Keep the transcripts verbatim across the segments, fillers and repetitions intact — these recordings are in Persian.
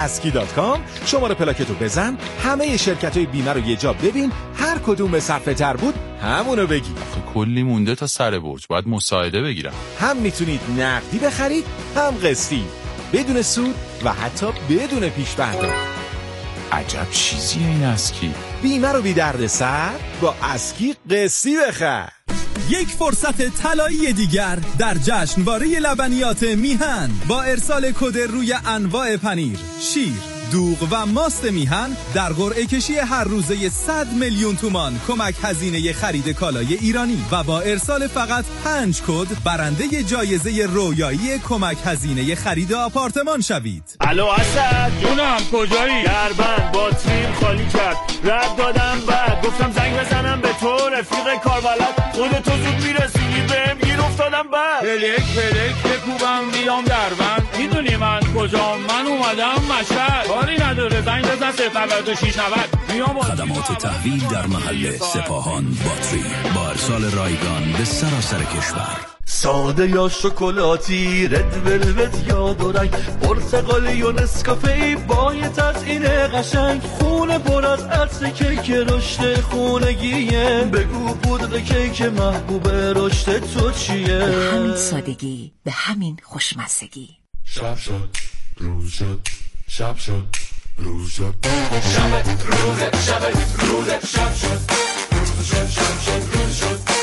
اسکی دات کام. شماره پلاکتو بزن، همه شرکت‌های بیمه رو یه جا ببین، هر کدوم به صرفه تر بود همونو بگیر. کلی مونده تا سر برج، باید مساعده بگیرم. هم میتونید نقدی بخرید هم قسطی، بدون سود و حتی بدون پیش پرداخت. عجب چیزیه این اسکی. بیمه رو بی درد سر با اسکی قسطی بخر. یک فرصت طلایی دیگر در جشنواره لبنیات میهن با ارسال کد روی انواع پنیر، شیر، دوغ و ماست میهن در قرعه کشی هر روزه صد میلیون تومان کمک هزینه خرید کالای ایرانی و با ارسال فقط پنج کد برنده جایزه رویایی کمک هزینه خرید آپارتمان شوید. الو اسد جونم، کجایی؟ دربند باتریم خالی کرد، رد دادم بعد گفتم زنگ بزنم به تو رفیق کاربلد، خودتو زود میرسونی بهم گیر افتادم بعد پلک پلک بکوبم بیام دربند، میدونی من کجا؟ من اومدم مشهد، کاری نداره زنگ بزن صفر نود و شش نود. خدمات تحویل در محل سپاهان باتری با ارسال رایگان به سراسر کشور. ساده یا شکلاتی، رد ولوت یا دورنگ، پرتقالی و نسکافه با یه تزیین قشنگ، خونه پر از عطر کیک رشد خونگیه، بگو پودر کیک محبوب رشد تو چیه؟ به همین سادگی، به همین خوشمزگی. شب شد روز شد، شب شد روز شد، شب روز شب روز شب شد، روز شد شب شد روز شد.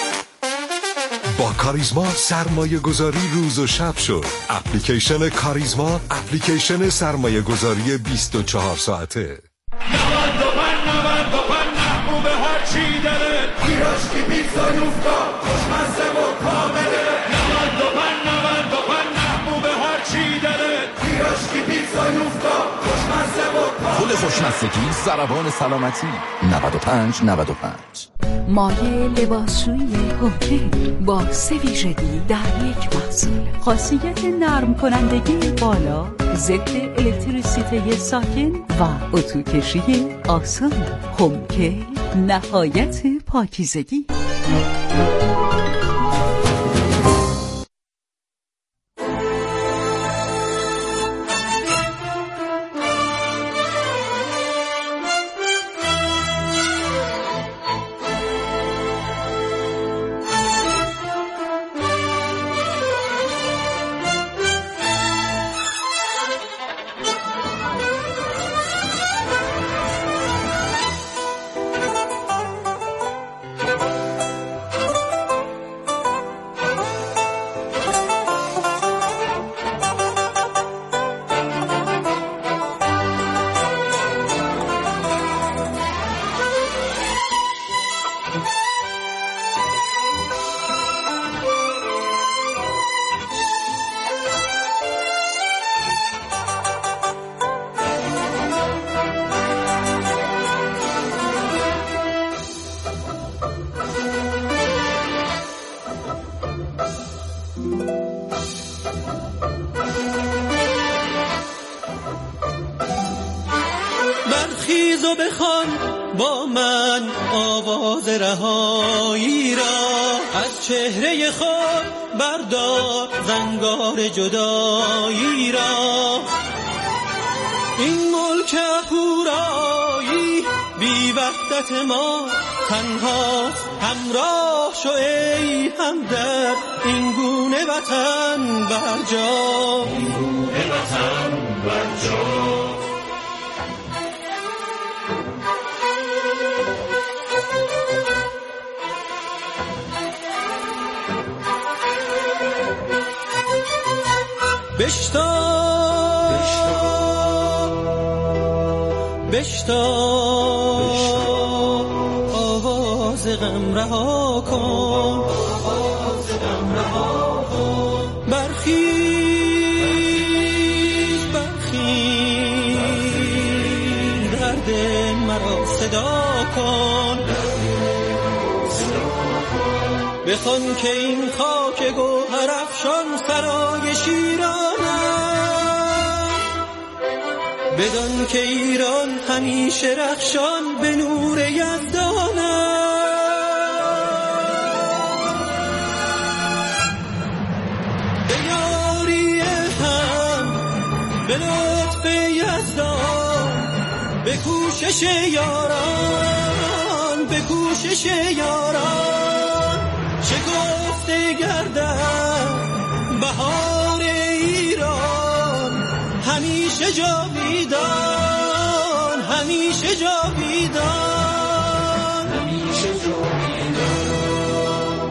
با کاریزما سرمایه گذاری روز و شب شد. اپلیکیشن کاریزما، اپلیکیشن سرمایه گذاری بیست و چهار ساعته. نود و پنج نود و پنج محبوب هر چی داره، پیراشکی پیتزا یوفتا خوشمزه و کامله. نود و پنج نود و پنج محبوب هر چی داره، پیراشکی پیتزا یوفتا خوشمزه و کامله. پول خوشمزگی ضربان سلامتی. نود و پنج نود و پنج. مایه لباسشویی هوکه با سه ویژگی در یک محصول. خاصیت نرم کنندگی بالا، ضد الکتریسیته ساکن و اتوکشی آسان. هوکه نهایت پاکیزگی. برخیز و بخوان با من آواز رهایی را، از چهره خود بردار زنگار جدایی را. این ملک اهورایی بی وحدت ما تنها همراه شو ای همدرد، این گونه وطن برجا، این گونه وطن برجا. بشتاب بشتاب آواز غم رها کن، برخیز برخیز درد مرا صدا کن، بخوان که این خاک گوهر افشان سرای شیران است، بدان که ایران همیشه رخشان به نور یزدان است. به یاری هم به لطف یزدان به کوشش یاران، به کوشش یاران شکفته گردد بهار ایران. همیشه جاویدان، همیشه جاویدان، همیشه جاویدان.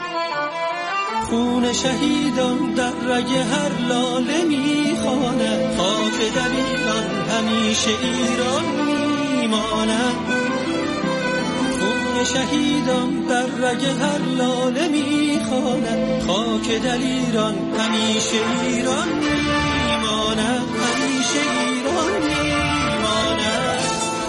خون شهیدان در رگ هر لاله میخواند، خاک در ایران همیشه ایران میماند. خون شهیدان در رگ هر لاله میخواند، خاک در ایران همیشه ایران میماند، همیشه ایران میماند.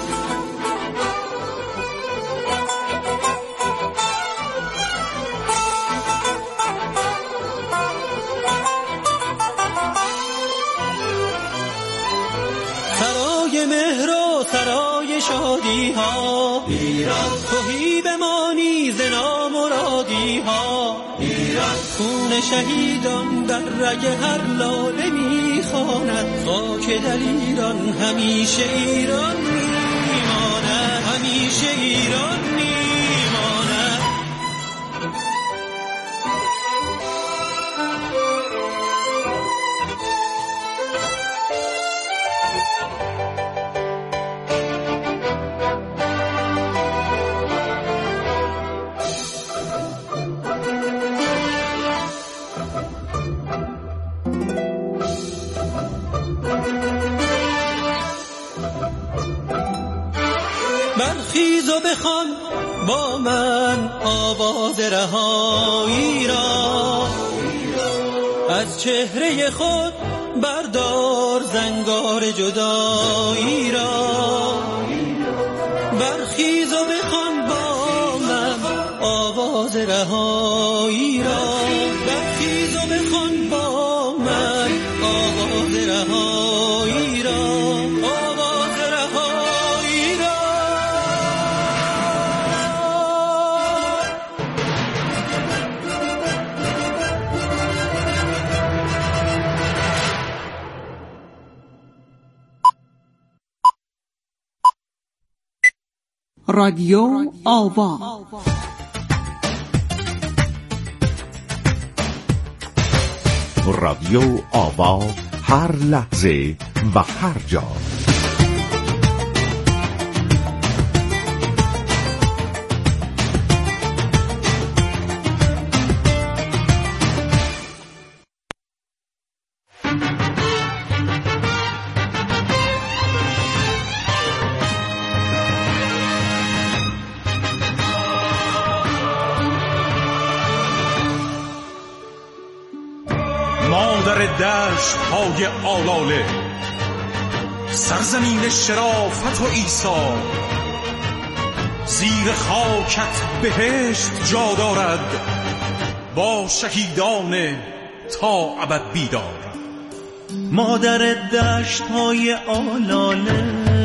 سرای مهر و سرای شادی ها ایران، توهی بمانی ز نامرادی ها ایران. خون شهیدان در رگ هر لاله میخواند، خاک در ایران همیشه ایران میماند، همیشه ایران میماند. برخیز و بخوان با من آواز رهایی را، از چهره خود بردار زنگار جدایی را. برخیز و بخوان با من آواز رهایی را، برخیز و بخوان با من آواز رهایی را، آواز رهایی را. رادیو آوا، رادیو آوا، هر لحظه و هر جا. دشت های آلاله، سرزمین شرافت و ایثار، زیر خاکت بهشت جا دارد، با شهیدان تا ابد بیدار. مادر دشت های آلاله،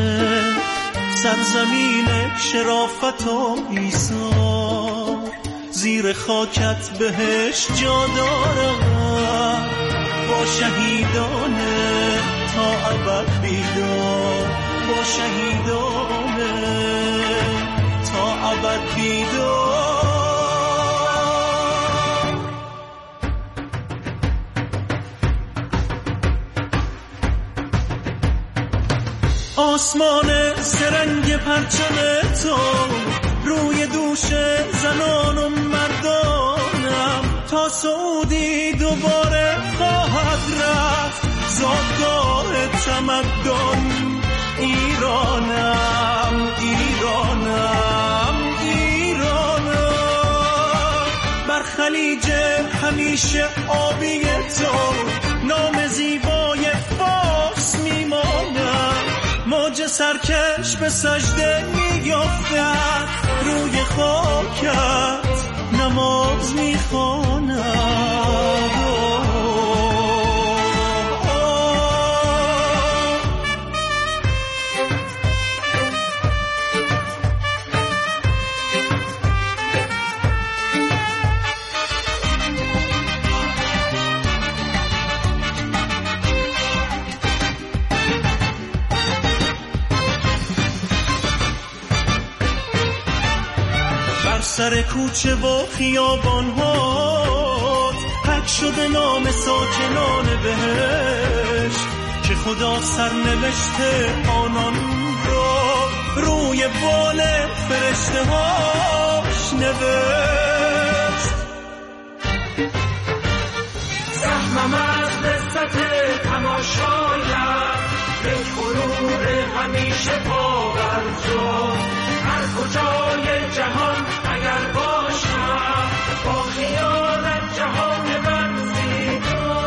سرزمین شرافت و ایثار، زیر خاکت بهشت جا دارد، با شهیدان تا ابد بیدار، با شهیدان تا ابد بیدار. آسمان سرنگ پرچم تو روی دوش زنان و مردانم، تا سعودی دوباره خواهد رفت زادگاه تمدن. ایرانم ایرانم ایرانم، بر خلیج همیشه آبی تو نام زیبای فارس میمانم. موج سرکش به سجده میافتد، روی خاکت نماز میخواند. سر کوچه و خیابان ها حک شده نام ساکنان بهشت که خدا سرنوشته آنان را روی بال فرشته هاش نوشت. زحمم از لذت تماشایم یک غرور همیشه پا بر جا، هر کجای جهان اگر باشم با خیالت جهان من زیبا.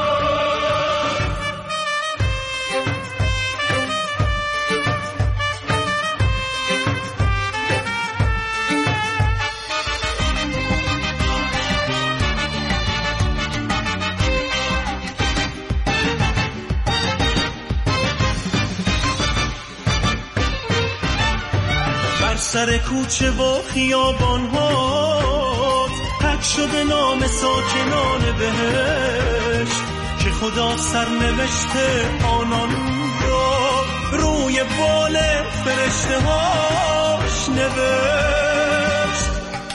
سر کوچه و خیابان ها حک شده نام ساکنان بهشت که خدا سرنوشته آنان را روی بال فرشته هاش نوشت.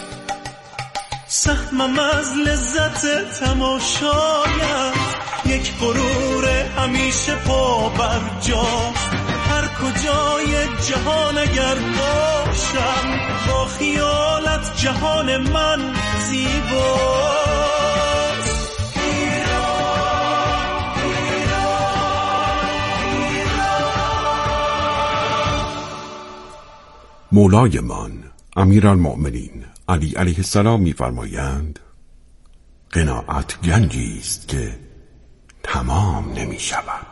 سهمم از لذت تماشایت یک غرور همیشه پا بر جاست، هر کجای جهان اگر باشم با خیالت جهان من زیباست. ایران ایران ایران. مولایمان امیرالمؤمنین علی علیه السلام می‌فرمایند قناعت گنجی است که تمام نمی شود.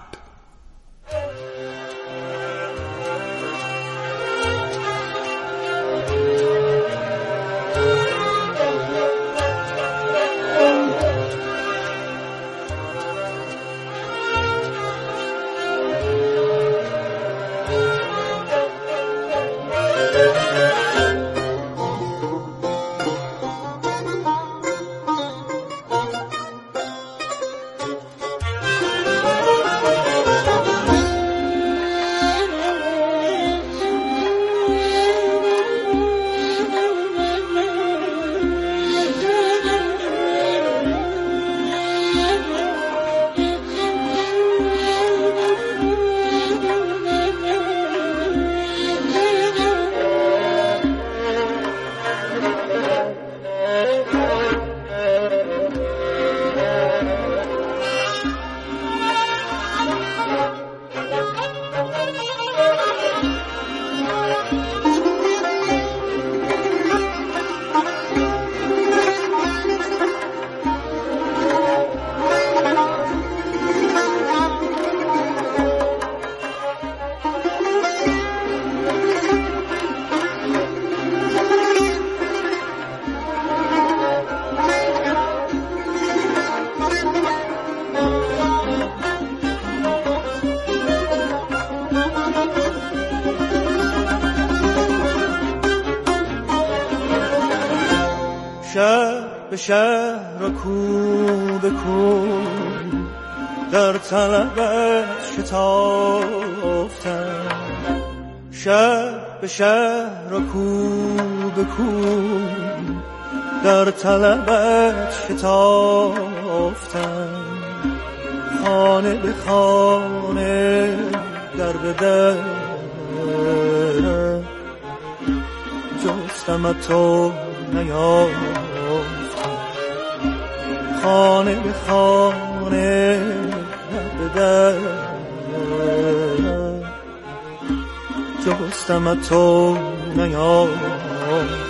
شهر به شهر و کو به کو در طلبت شتافتم، شهر به شهر و کو به کو در طلبت شتافتم، خانه به خانه در به در جستم تو نیافتم، خانه به خانه در به در جستم تو نیافتم.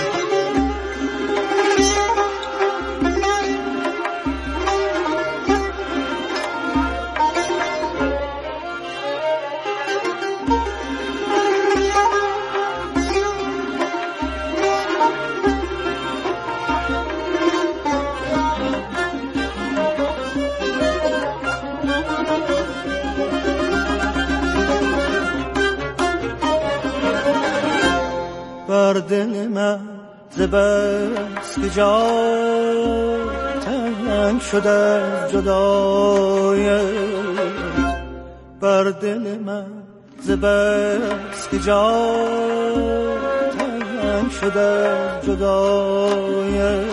بر دل من ز بس که جا تنگ شده جدای، بر دل من ز بس که جا تنگ شده جدای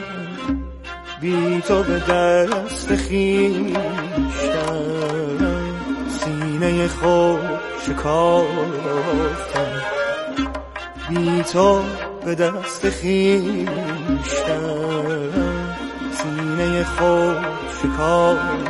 بی تو به دست خویشتن سینه خود شکافتم بی تو به دست خویشتن سینه خود شکافتم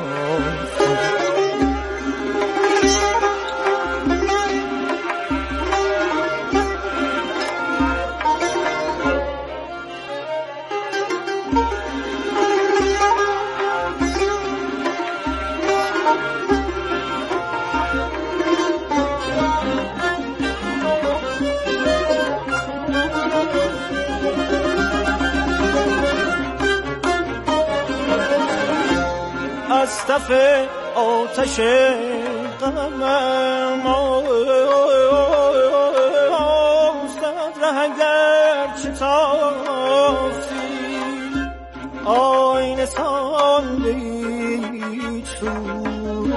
از تف آتش غمم آستد ره اگر چه تافتی آینه سان بیچ رو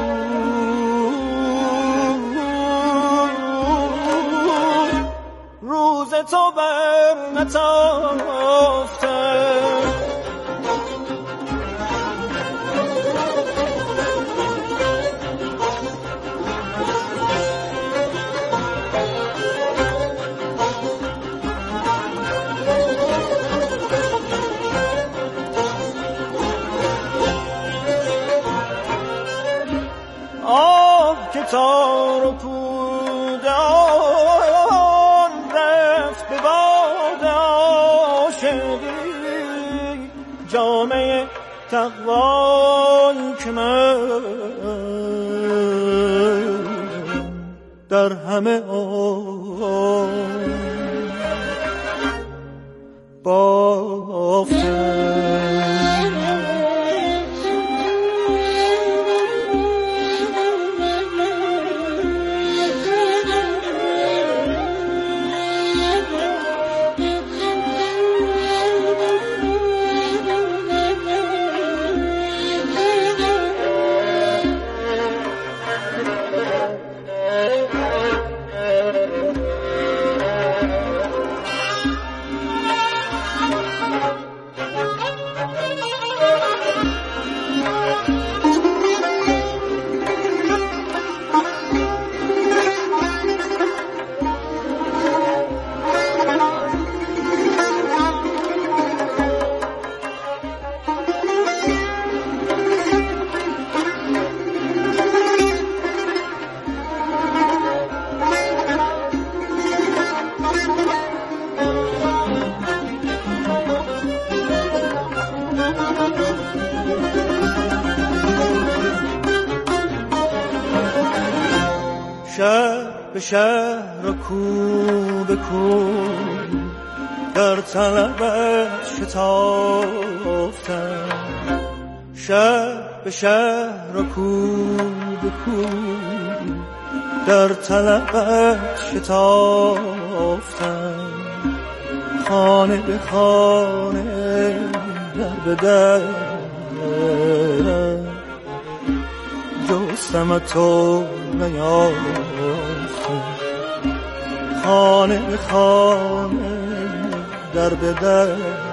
روز تو بر نتافته تار و پودان رفت به باد عاشقی جامعه تقوایی که من در همه آن بافتم به شهر و کو به کو در طلبت شتافتم شهر به شهر و کو به کو در طلبت شتافتم خانه به خانه در به در جستم تو نیافتم خانه به خانه در به در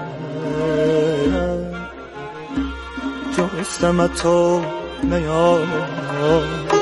جستم تو نیافتم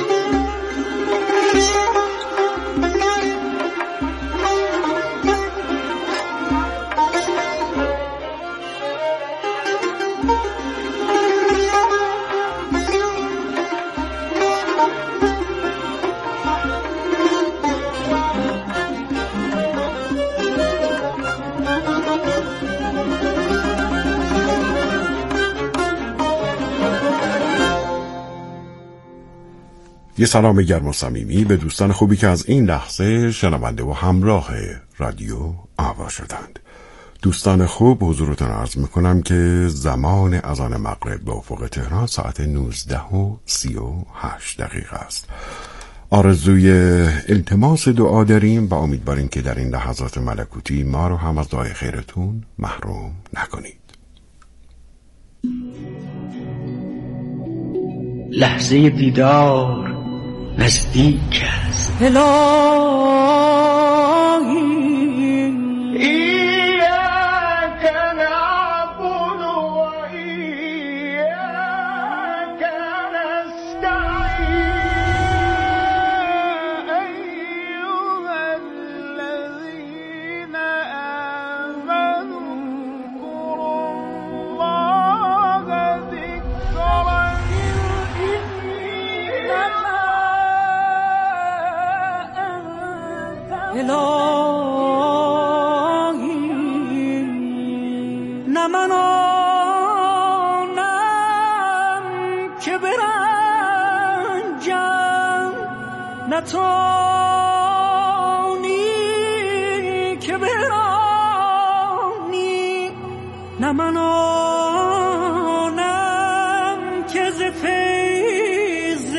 یه سلام گرم و صمیمی به دوستان خوبی که از این لحظه شنونده و همراه رادیو آوا شدند. دوستان خوب، حضورتون عرض میکنم که زمان اذان مغرب به افق تهران ساعت نوزده و سی و هشت دقیقه است. آرزوی التماس دعا داریم و امیدواریم که در این لحظات ملکوتی ما رو هم از دعای خیرتون محروم نکنید. لحظه دیدار نزدیک است. الهی الهی نه من آنم که برنجم نه توانی که برانی نه من آنم که ز فیض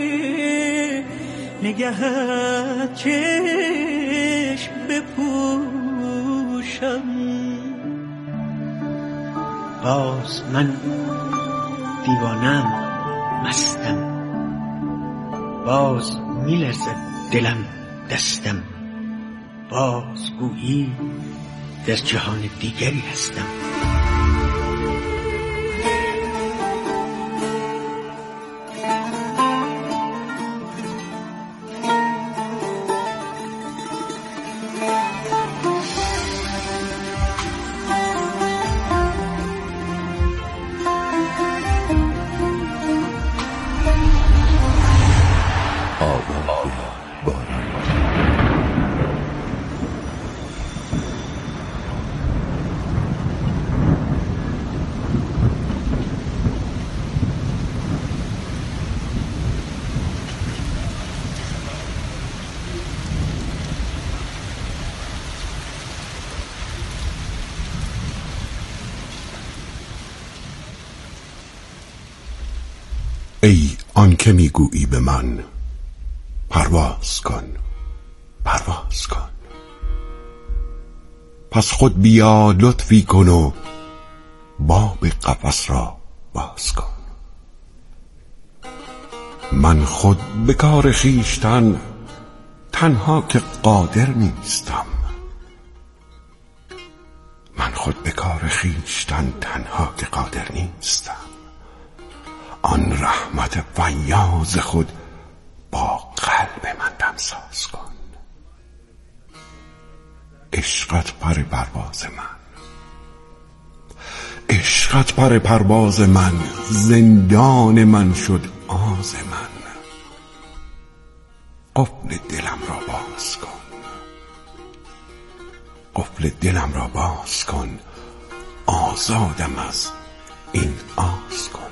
نگهت چشم بپوشم. باز من دیوانم، مستم، باز میلرزد دلم دستم، باز گویی در جهان دیگری هستم. ای آن که میگویی به من پرواز کن پرواز کن، پس خود بیا لطفی کن و باب قفس را باز کن. من خود به کار خویشتن تنها که قادر نیستم، من خود به کار خویشتن تنها که قادر نیستم. آن رحمت فیاض خود با قلب من دمساز کن. عشقت پر پرواز من، عشقت پر پرواز من، زندان من شد آز من. قفل دلم را باز کن، قفل دلم را باز کن، آزادم از این آز کن.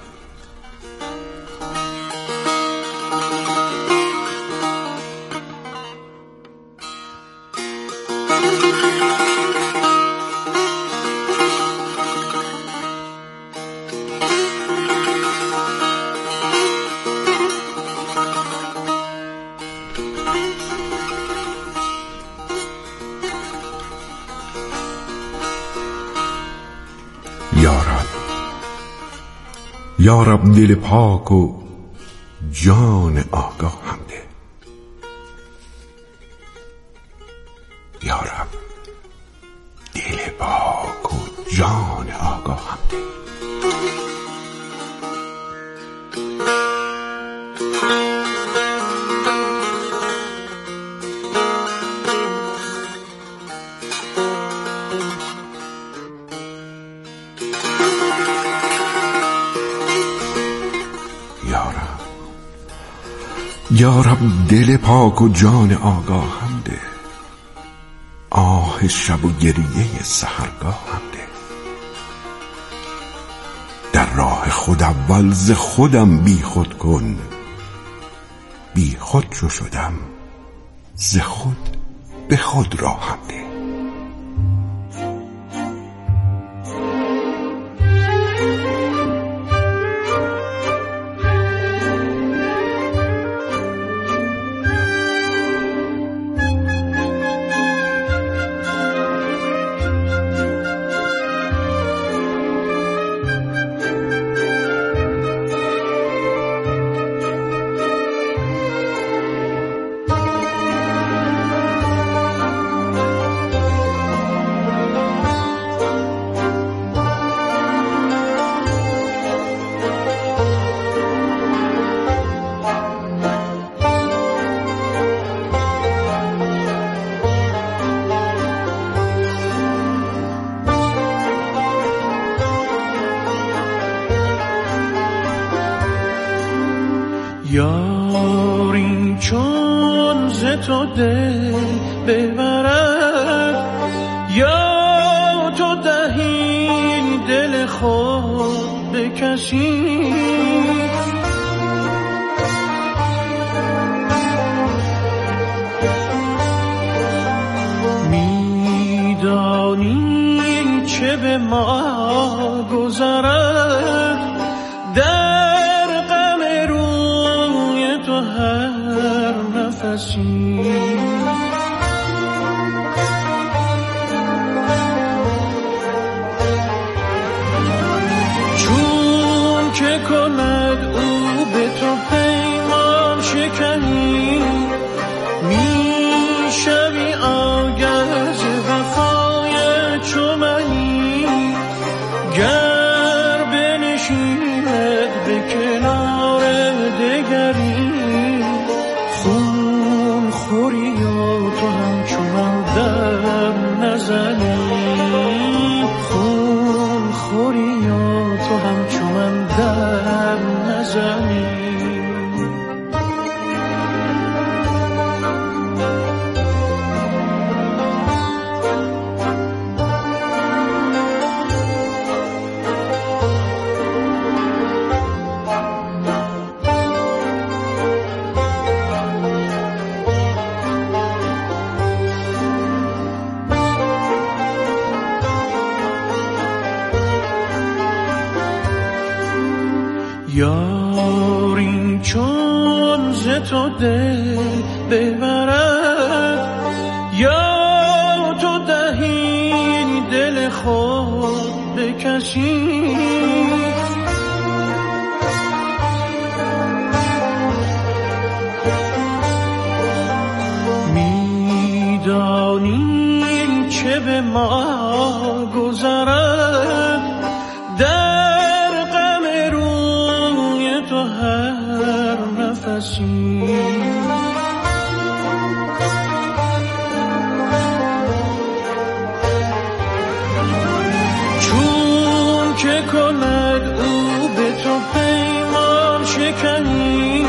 یارب یارب دل پاک و جان آگاه هم ده. یارب دل پاک و جان آگاه هم ده. یارب دل پاک و جان آگاه هم ده. آه شب و گریه سحرگاه هم ده. در راه خود اول ز خودم بی خود کن، بی خود چو شدم ز خود به خود راه هم ده. ز تو دل ببرد یا تو دهی دل خود به کسی. میدانی چه به ما گذرد در غم روی تو هر نفسی. چون که کند او به تو پیمان شکنی میشوی آگه ز وفای چو منی. گر بنشیند به کنار دگری خون خوری و تو همچو من دم نزنی. خون خوری و تو همچو من دم نزنی. یارین چون ز تو دل ببرد یا تو دهی دل خود به کسی. میدانی چه به ما گذرد در غم روی تو هر نفسی. چون که کند او به تو پیمان شکنی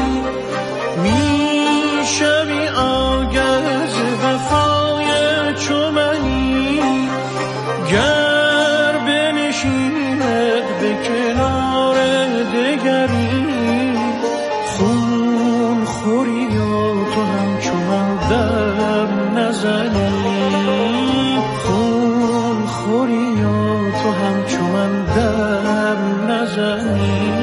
میشوی آگه ز وفای چو منی. گر بنشیند به کنار دگری خون خوری و تو همچو من دم نزنی. خون خوری و تو همچو من دم نزنی.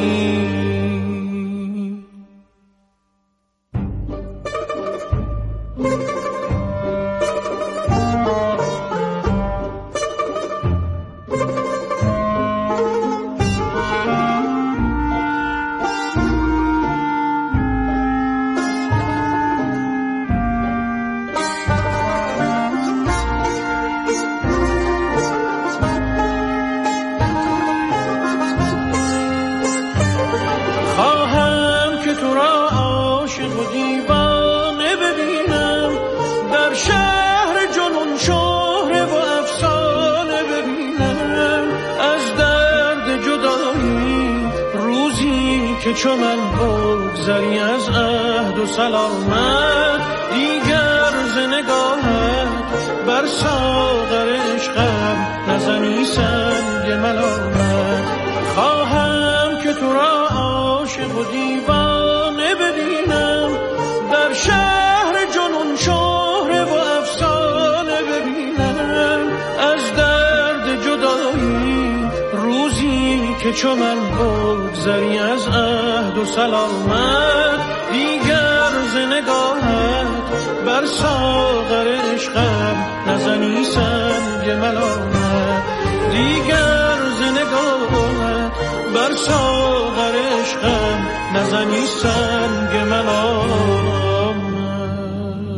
که چو من بگذری از عهد و سلامت دیگر ز نگاهت بر ساغر عشقم نزنی سنگ ملامت. خواهم که تو را عاشق و دیوانه ببینم در شهر جنون شهره و افسانه ببینم از درد جدایی روزی که چو من بگذری از عهد و سلامت دیگر ز نگاهت بر ساغر عشقم نزنی سنگ ملامت. دیگر ز نگاهت بر ساغر عشقم نزنی سنگ ملامت.